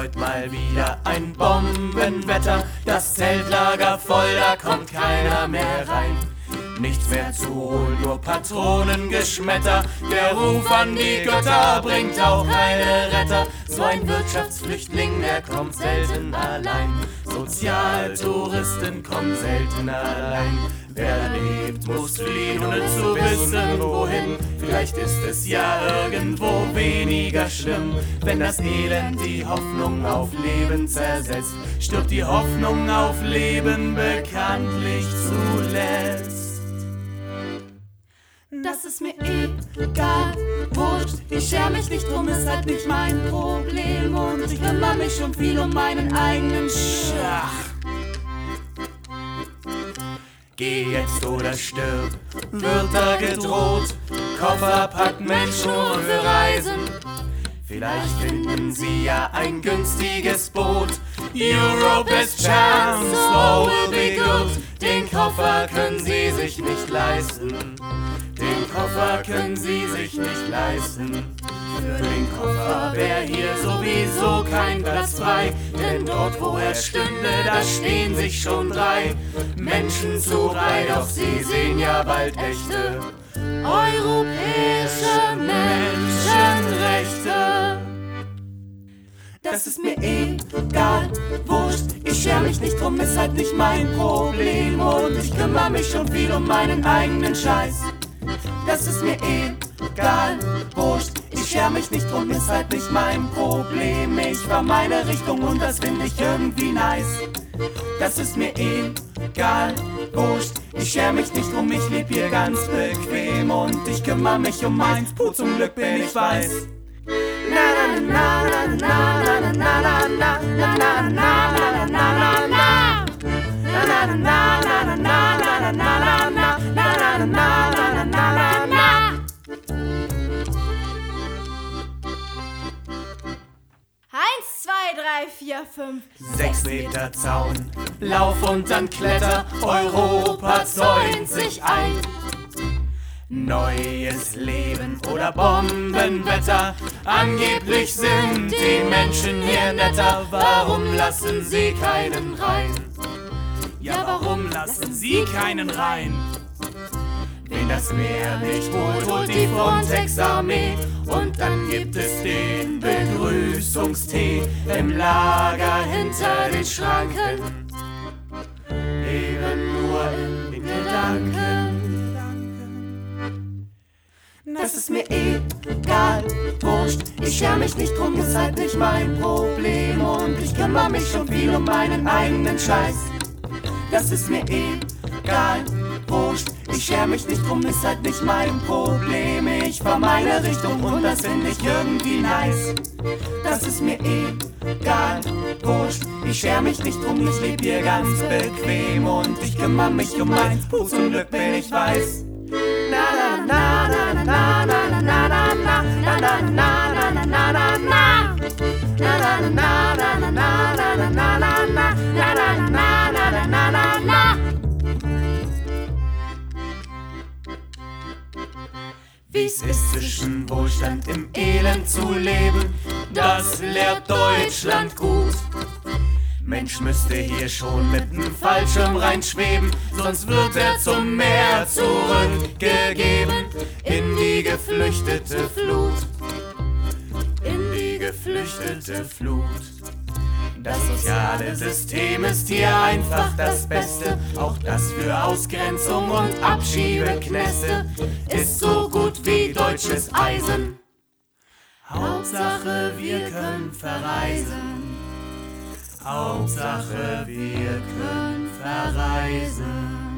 heute mal wieder ein Bombenwetter. Das Zeltlager voll, da kommt keiner mehr rein. Nichts mehr zu holen, nur Patronengeschmetter. Der Ruf an die Götter bringt auch keine Retter. So ein Wirtschaftsflüchtling, der kommt selten allein. Sozialtouristen kommen selten allein. Wer lebt, muss fliehen, ohne zu wissen, wohin. Vielleicht ist es ja irgendwo weniger schlimm. Wenn das Elend die Hoffnung auf Leben zersetzt, stirbt die Hoffnung auf Leben bekanntlich zuletzt. Das ist mir egal, wurscht, ich scher mich nicht drum, ist halt nicht mein Problem. Und ich kümmere mich schon viel um meinen eigenen Schach. Geh jetzt oder stirb, wird da gedroht. Koffer packen Menschen nur für Reisen. Vielleicht finden sie ja ein günstiges Boot. Your best chance, all will be good. Den Koffer können sie sich nicht leisten. Den Koffer können sie sich nicht leisten. Für den Koffer wär hier sowieso kein Platz frei. Denn dort, wo er stünde, da stehen sich schon 3 Menschen zu Reihe. Doch sie sehen ja bald echte europäische Menschenrechte. Das ist mir egal, wurscht, ich scher mich nicht drum, ist halt nicht mein Problem. Und ich kümmere mich schon viel um meinen eigenen Scheiß. Das ist mir egal, wurscht, ich scher mich nicht drum, ist halt nicht mein Problem. Ich fahr meine Richtung und das find ich irgendwie nice. Das ist mir egal, wurscht, ich scher mich nicht drum, ich leb hier ganz bequem. Und ich kümmere mich um meins, puh, zum Glück bin ich weiß. Na na na na na na na na na na na na na na na. Na na na na na na na na na na na na na na na. 1, 2, 3, 4, 5, 6 Meter Zaun, Lauf und dann Kletter, Europa zäunt sich ein. Neues Leben oder Bombenwetter, angeblich sind die Menschen hier netter. Warum lassen sie keinen rein? Ja, warum lassen sie keinen rein? Wen das Meer nicht holt, holt die Frontex-Armee. Und dann gibt es den Begrüßungstee im Lager hinter den Schranken. Eben nur in den Gedanken. Das ist mir egal, wurscht, ich scher mich nicht drum, ist halt nicht mein Problem. Und ich kümmere mich schon viel um meinen eigenen Scheiß. Das ist mir egal, wurscht, ich scher mich nicht drum, ist halt nicht mein Problem. Ich fahr meine Richtung und das find ich irgendwie nice. Das ist mir egal, wurscht, ich scher mich nicht drum, ich leb hier ganz bequem. Und ich kümmere mich um meins, puh, zum Glück bin ich weiß. Na na na na na na na na na na na na na na na na. Na na na na na na na na na na na na na na na na. Wie's ist zwischen Wohlstand im Elend zu leben, das lehrt Deutschland gut. Mensch müsste hier schon mit nem Fallschirm reinschweben, sonst wird er zum Meer zurückgegeben. In die geflüchtete Flut, in die geflüchtete Flut. Das soziale System ist hier einfach das Beste. Auch das für Ausgrenzung und Abschiebeknäste ist so gut wie deutsches Eisen. Hauptsache wir können verreisen. Hauptsache wir können verreisen.